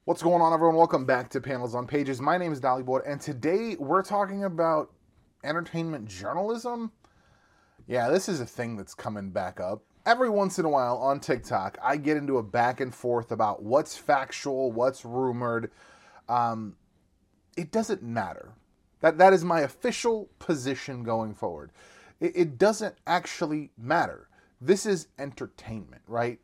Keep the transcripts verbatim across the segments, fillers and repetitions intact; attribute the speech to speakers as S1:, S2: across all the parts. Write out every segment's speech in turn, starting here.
S1: What's going on, everyone? Welcome back to Panels on Pages. My name is Dollyboard, and today we're talking about entertainment journalism. Yeah, this is a thing that's coming back up. Every once in a while on TikTok, I get into a back and forth about what's factual, what's rumored. Um, it doesn't matter. That that is my official position going forward. It, it doesn't actually matter. This is entertainment, right?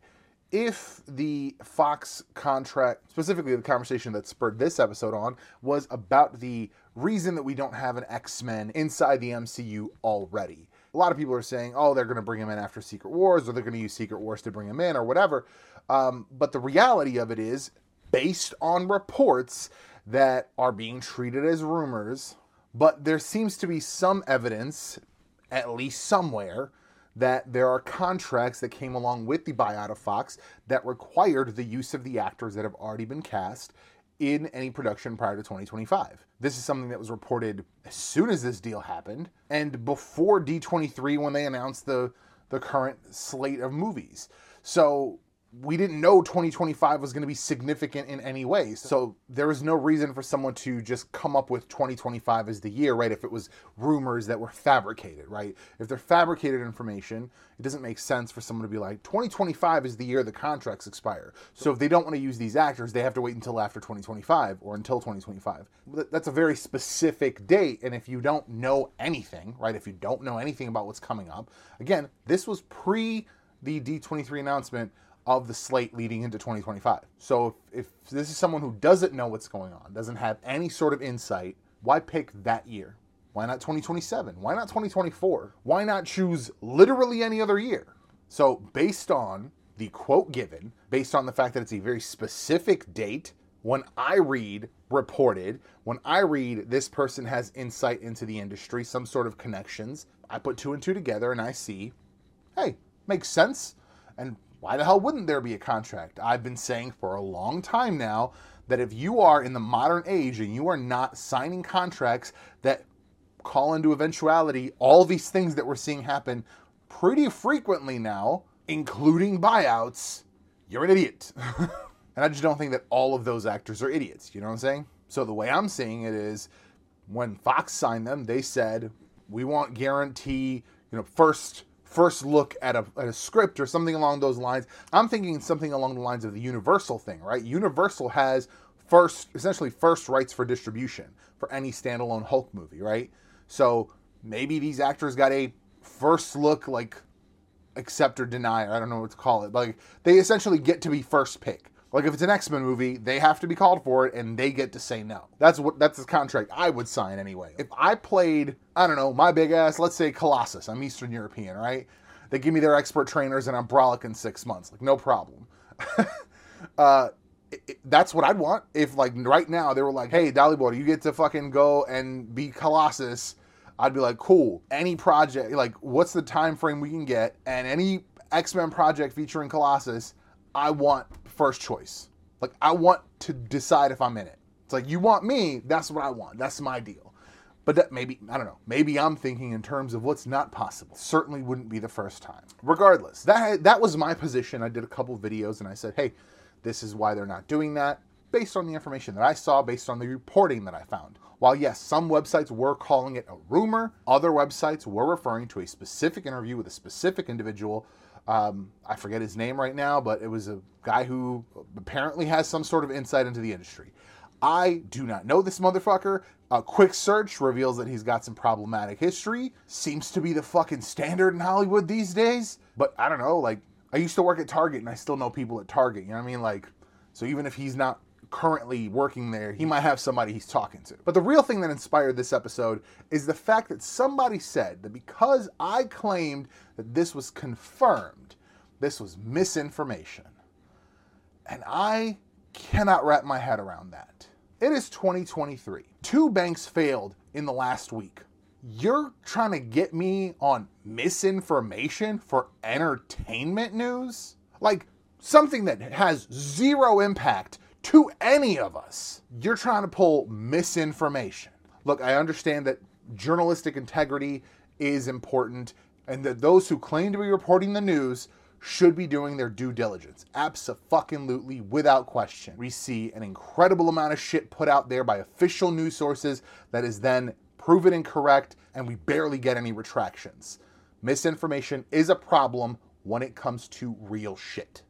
S1: If the Fox contract, specifically the conversation that spurred this episode on, was about the reason that we don't have an X-Men inside the M C U already. A lot of people are saying, oh, they're going to bring him in after Secret Wars, or they're going to use Secret Wars to bring him in, or whatever. Um, but the reality of it is, based on reports that are being treated as rumors, but there seems to be some evidence, at least somewhere, that there are contracts that came along with the buyout of Fox that required the use of the actors that have already been cast in any production prior to twenty twenty-five. This is something that was reported as soon as this deal happened and before D twenty-three when they announced the, the current slate of movies. So we didn't know twenty twenty-five was going to be significant in any way. So there was no reason for someone to just come up with twenty twenty-five as the year, right? If it was rumors that were fabricated, right? If they're fabricated information, it doesn't make sense for someone to be like, twenty twenty-five is the year the contracts expire. So if they don't want to use these actors, they have to wait until after twenty twenty-five or until twenty twenty-five. That's a very specific date. And if you don't know anything, right? If you don't know anything about what's coming up, again, this was pre the D twenty-three announcement of the slate leading into twenty twenty-five. So if, if this is someone who doesn't know what's going on, doesn't have any sort of insight, why pick that year? Why not twenty twenty-seven? Why not twenty twenty-four? Why not choose literally any other year? So based on the quote given, based on the fact that it's a very specific date, when I read reported, when I read this person has insight into the industry, some sort of connections, I put two and two together and I see, hey, makes sense. And why the hell wouldn't there be a contract? I've been saying for a long time now that if you are in the modern age and you are not signing contracts that call into eventuality all these things that we're seeing happen pretty frequently now, including buyouts, you're an idiot. And I just don't think that all of those actors are idiots. You know what I'm saying? So the way I'm seeing it is when Fox signed them, they said, we want guarantee, you know, first... first look at a, at a script or something along those lines. I'm thinking something along the lines of the Universal thing, right? Universal has first, essentially first rights for distribution for any standalone Hulk movie, right? So maybe these actors got a first look, like, accept or deny, I don't know what to call it. But like, they essentially get to be first pick. Like if it's an X-Men movie, they have to be called for it and they get to say no. That's what that's the contract I would sign anyway. If I played, I don't know, my big ass, let's say Colossus, I'm Eastern European, right? They give me their expert trainers and I'm brolic in six months. Like no problem. uh, it, it, that's what I'd want. If like right now they were like, hey, Dollyboy, you get to fucking go and be Colossus. I'd be like, cool. Any project, like what's the time frame we can get? And any X-Men project featuring Colossus, I want first choice. Like, I want to decide if I'm in it. It's like, you want me, that's what I want. That's my deal. But that maybe, I don't know, maybe I'm thinking in terms of what's not possible. Certainly wouldn't be the first time. Regardless, that that was my position. I did a couple videos and I said, hey, this is why they're not doing that, based on the information that I saw, based on the reporting that I found. While yes, some websites were calling it a rumor, other websites were referring to a specific interview with a specific individual. Um, I forget his name right now, but it was a guy who apparently has some sort of insight into the industry. I do not know this motherfucker. A quick search reveals that he's got some problematic history. Seems to be the fucking standard in Hollywood these days. But I don't know, like, I used to work at Target and I still know people at Target, you know what I mean? Like, so even if he's not currently working there, he might have somebody he's talking to. But the real thing that inspired this episode is the fact that somebody said that because I claimed that this was confirmed, this was misinformation. And I cannot wrap my head around that. It is twenty twenty-three. Two banks failed in the last week. You're trying to get me on misinformation for entertainment news? Like, something that has zero impact to any of us. You're trying to pull misinformation. Look, I understand that journalistic integrity is important and that those who claim to be reporting the news should be doing their due diligence. Abso-fucking-lutely, without question. We see an incredible amount of shit put out there by official news sources that is then proven incorrect, and we barely get any retractions. Misinformation is a problem when it comes to real shit.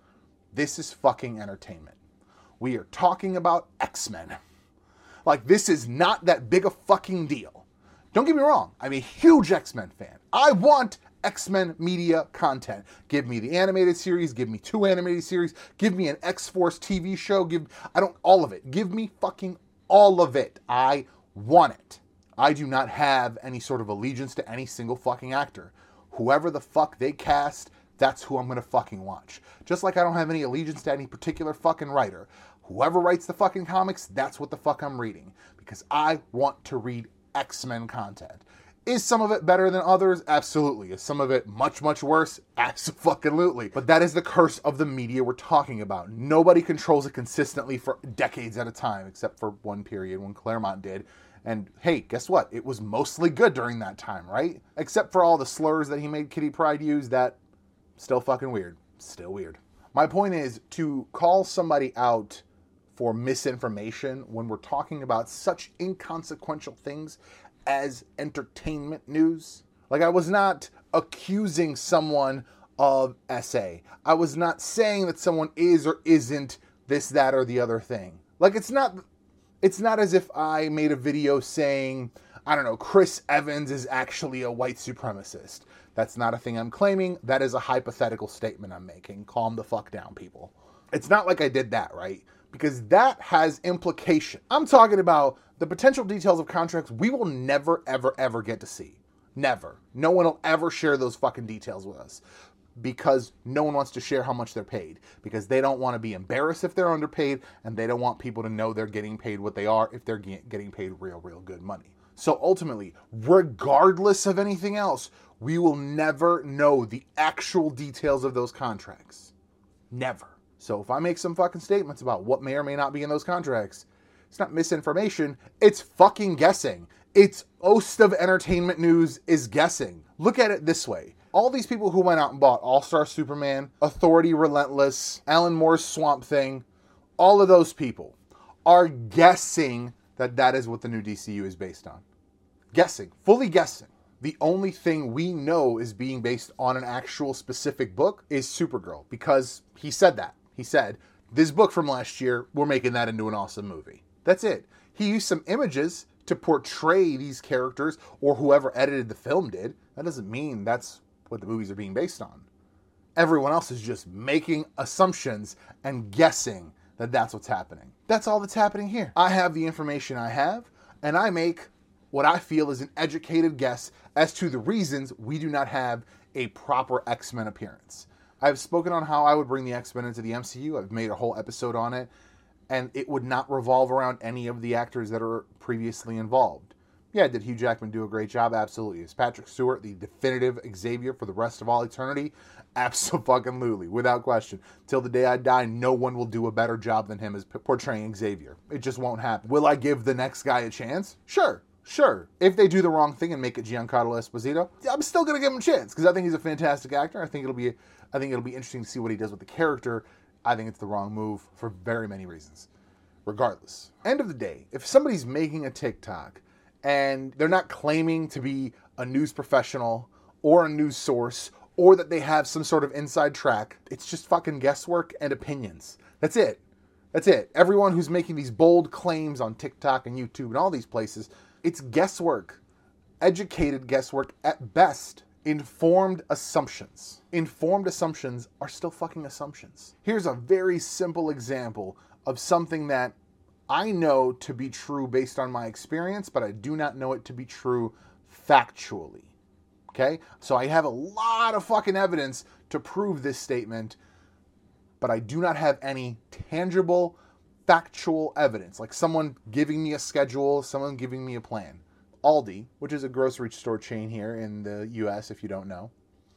S1: This is fucking entertainment. We are talking about X-Men. Like, this is not that big a fucking deal. Don't get me wrong, I'm a huge X-Men fan. I want X-Men media content. Give me the animated series, give me two animated series, give me an X-Force T V show, give, I don't, all of it. Give me fucking all of it. I want it. I do not have any sort of allegiance to any single fucking actor. Whoever the fuck they cast, that's who I'm gonna fucking watch. Just like I don't have any allegiance to any particular fucking writer. Whoever writes the fucking comics, that's what the fuck I'm reading. Because I want to read X-Men content. Is some of it better than others? Absolutely. Is some of it much, much worse? Absolutely. But that is the curse of the media we're talking about. Nobody controls it consistently for decades at a time, except for one period when Claremont did. And hey, guess what? It was mostly good during that time, right? Except for all the slurs that he made Kitty Pryde use, that still fucking weird. Still weird. My point is to call somebody out for misinformation when we're talking about such inconsequential things as entertainment news. Like, I was not accusing someone of S A. I was not saying that someone is or isn't this, that, or the other thing. Like, it's not, it's not as if I made a video saying, I don't know, Chris Evans is actually a white supremacist. That's not a thing I'm claiming. That is a hypothetical statement I'm making. Calm the fuck down, people. It's not like I did that, right? Because that has implication. I'm talking about the potential details of contracts we will never, ever, ever get to see. Never. No one will ever share those fucking details with us. Because no one wants to share how much they're paid. Because they don't want to be embarrassed if they're underpaid, and they don't want people to know they're getting paid what they are if they're getting paid real, real good money. So ultimately, regardless of anything else, we will never know the actual details of those contracts. Never. So if I make some fucking statements about what may or may not be in those contracts, it's not misinformation, it's fucking guessing. It's most of entertainment news is guessing. Look at it this way. All these people who went out and bought All-Star Superman, Authority Relentless, Alan Moore's Swamp Thing, all of those people are guessing that that is what the new D C U is based on. Guessing. Fully guessing. The only thing we know is being based on an actual specific book is Supergirl, because he said that. He said, this book from last year, we're making that into an awesome movie. That's it. He used some images to portray these characters, or whoever edited the film did. That doesn't mean that's what the movies are being based on. Everyone else is just making assumptions and guessing that that's what's happening. That's all that's happening here. I have the information I have, and I make what I feel is an educated guess as to the reasons we do not have a proper X-Men appearance. I've spoken on how I would bring the X-Men into the M C U. I've made a whole episode on it, and it would not revolve around any of the actors that are previously involved. Yeah, did Hugh Jackman do a great job? Absolutely. Is Patrick Stewart the definitive Xavier for the rest of all eternity? Absolutely, without question. Till the day I die, no one will do a better job than him as portraying Xavier. It just won't happen. Will I give the next guy a chance? Sure. Sure, if they do the wrong thing and make it Giancarlo Esposito, I'm still gonna give him a chance because I think he's a fantastic actor. I think it'll be, I think it'll be interesting to see what he does with the character. I think it's the wrong move for very many reasons. Regardless, end of the day, if somebody's making a TikTok and they're not claiming to be a news professional or a news source or that they have some sort of inside track, it's just fucking guesswork and opinions. That's it. That's it. Everyone who's making these bold claims on TikTok and YouTube and all these places, it's guesswork, educated guesswork at best, informed assumptions. Informed assumptions are still fucking assumptions. Here's a very simple example of something that I know to be true based on my experience, but I do not know it to be true factually. Okay? So I have a lot of fucking evidence to prove this statement, but I do not have any tangible factual evidence, like someone giving me a schedule, someone giving me a plan. Aldi, which is a grocery store chain here in the U S, if you don't know,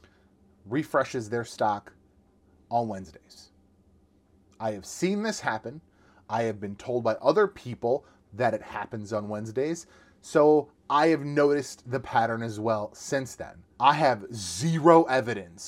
S1: refreshes their stock on Wednesdays. I have seen this happen. I have been told by other people that it happens on Wednesdays, so I have noticed the pattern as well since then. I have zero evidence,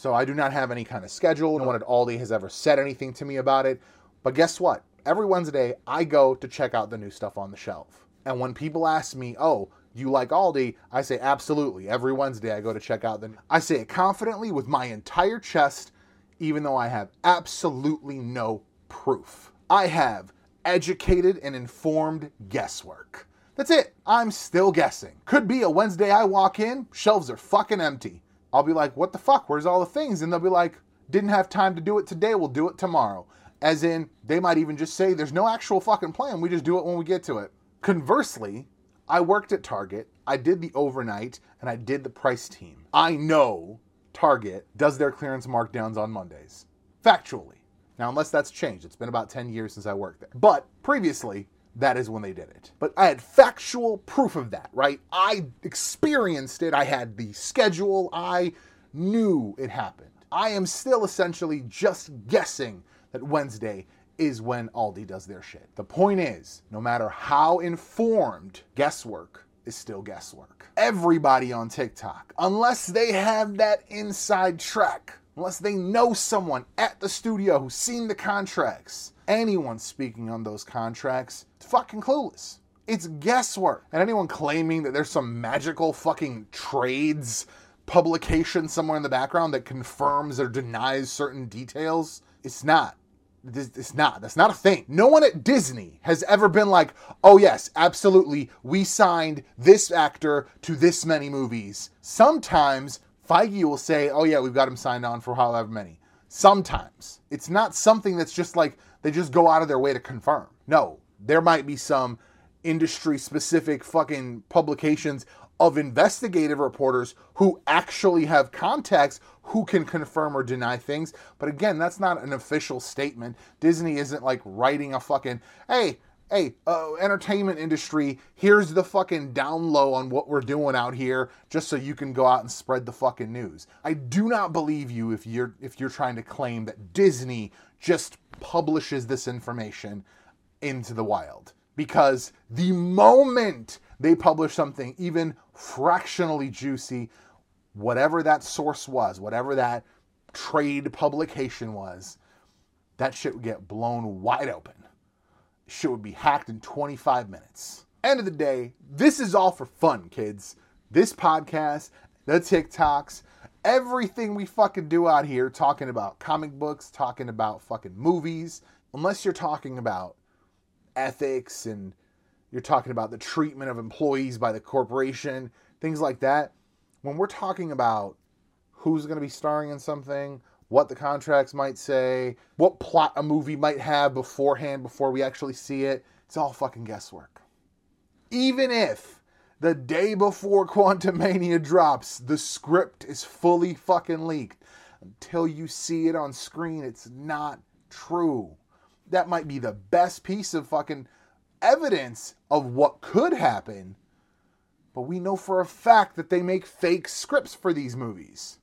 S1: So I do not have any kind of schedule. No one at Aldi has ever said anything to me about it. But guess what? Every Wednesday, I go to check out the new stuff on the shelf. And when people ask me, oh, you like Aldi? I say, absolutely. Every Wednesday, I go to check out the... I say it confidently with my entire chest, even though I have absolutely no proof. I have educated and informed guesswork. That's it. I'm still guessing. Could be a Wednesday I walk in, shelves are fucking empty. I'll be like, what the fuck? Where's all the things? And they'll be like, didn't have time to do it today, we'll do it tomorrow. As in, they might even just say, there's no actual fucking plan, we just do it when we get to it. Conversely, I worked at Target, I did the overnight, and I did the price team. I know Target does their clearance markdowns on Mondays. Factually. Now, unless that's changed, it's been about ten years since I worked there. But previously, that is when they did it. But I had factual proof of that, right? I experienced it, I had the schedule, I knew it happened. I am still essentially just guessing that Wednesday is when Aldi does their shit. The point is, no matter how informed, guesswork is still guesswork. Everybody on TikTok, unless they have that inside track, unless they know someone at the studio who's seen the contracts, anyone speaking on those contracts, it's fucking clueless. It's guesswork. And anyone claiming that there's some magical fucking trades publication somewhere in the background that confirms or denies certain details, it's not. It's not. That's not a thing. No one at Disney has ever been like, oh yes, absolutely, we signed this actor to this many movies. Sometimes Feige will say, oh yeah, we've got him signed on for however many. Sometimes. It's not something that's just like, they just go out of their way to confirm. No, there might be some industry-specific fucking publications of investigative reporters who actually have contacts who can confirm or deny things. But again, that's not an official statement. Disney isn't like writing a fucking, hey, hey, uh, entertainment industry, here's the fucking down low on what we're doing out here, just so you can go out and spread the fucking news. I do not believe you if you're if you're trying to claim that Disney just publishes this information into the wild. Because the moment they publish something even fractionally juicy, whatever that source was, whatever that trade publication was, that shit would get blown wide open. Shit would be hacked in twenty-five minutes. End of the day, this is all for fun, kids. This podcast, the TikToks, everything we fucking do out here, talking about comic books, talking about fucking movies, unless you're talking about ethics and you're talking about the treatment of employees by the corporation, things like that. When we're talking about who's going to be starring in something, what the contracts might say, what plot a movie might have beforehand before we actually see it, it's all fucking guesswork. Even if the day before Quantumania drops, the script is fully fucking leaked, until you see it on screen, it's not true. That might be the best piece of fucking evidence of what could happen, but we know for a fact that they make fake scripts for these movies.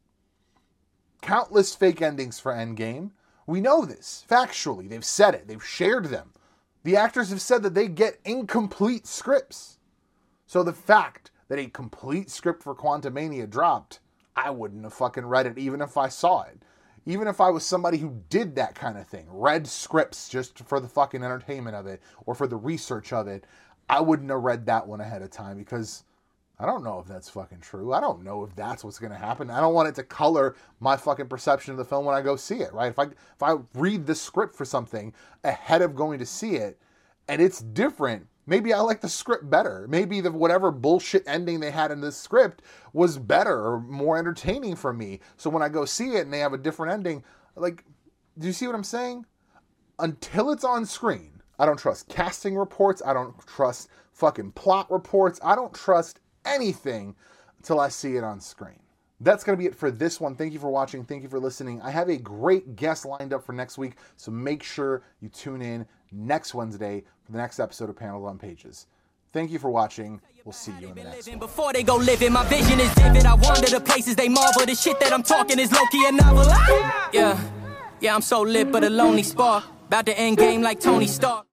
S1: Countless fake endings for Endgame. We know this, factually. They've said it. They've shared them. The actors have said that they get incomplete scripts. So the fact that a complete script for Quantumania dropped, I wouldn't have fucking read it even if I saw it. Even if I was somebody who did that kind of thing, read scripts just for the fucking entertainment of it, or for the research of it, I wouldn't have read that one ahead of time, because I don't know if that's fucking true. I don't know if that's what's going to happen. I don't want it to color my fucking perception of the film when I go see it, right? If I if I read the script for something ahead of going to see it, and it's different, maybe I like the script better. Maybe the whatever bullshit ending they had in this script was better or more entertaining for me. So when I go see it and they have a different ending, like, do you see what I'm saying? Until it's on screen, I don't trust casting reports. I don't trust fucking plot reports. I don't trust anything until I see it on screen. That's going to be it for this one. Thank you for watching. Thank you for listening. I have a great guest lined up for next week, so make sure you tune in next Wednesday for the next episode of Panels on Pages. Thank you for watching. We'll see you in the next one.
S2: Before they go living, my vision is vivid. I wander the places they marvel. The shit that I'm talking is low-key a novel. Yeah, yeah, I'm so lit, but a lonely spark. About to end game like Tony Stark.